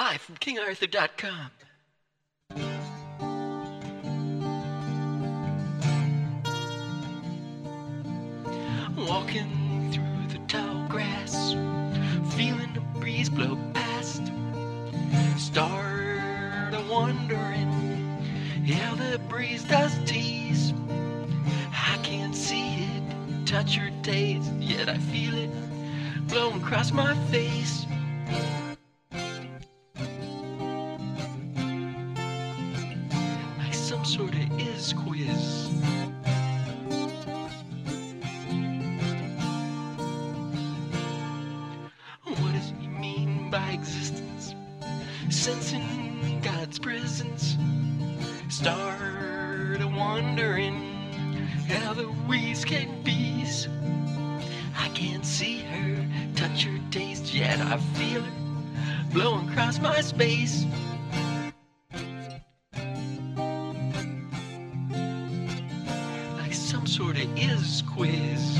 Live from KingArthur.com. Walking through the tall grass, feeling the breeze blow past. Start a-wondering how the breeze does tease. I can't see it, touch or taste, yet I feel it blowing across my face. Like some sort of is quiz. What does he mean by existence? Sensing God's presence. Start a-wondering how the weeds can bees. I can't see her, touch her, taste, yet I feel it blowing across my space. Like some sort of is quiz.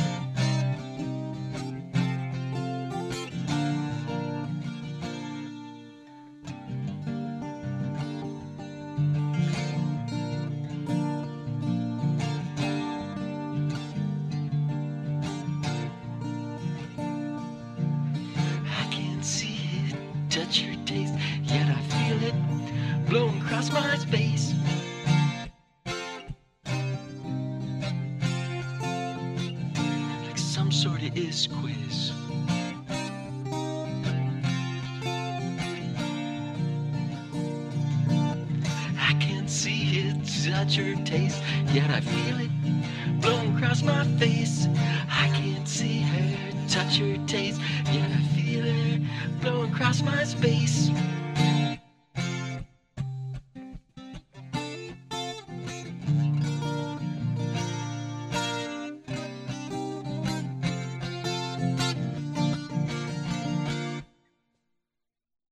Touch your taste, yet I feel it blowing across my space. Like some sort of is quiz. I can't see it, touch or taste, yet I feel it blowing across my face. I can't see her, touch or taste, yet I feel it blowing across my space.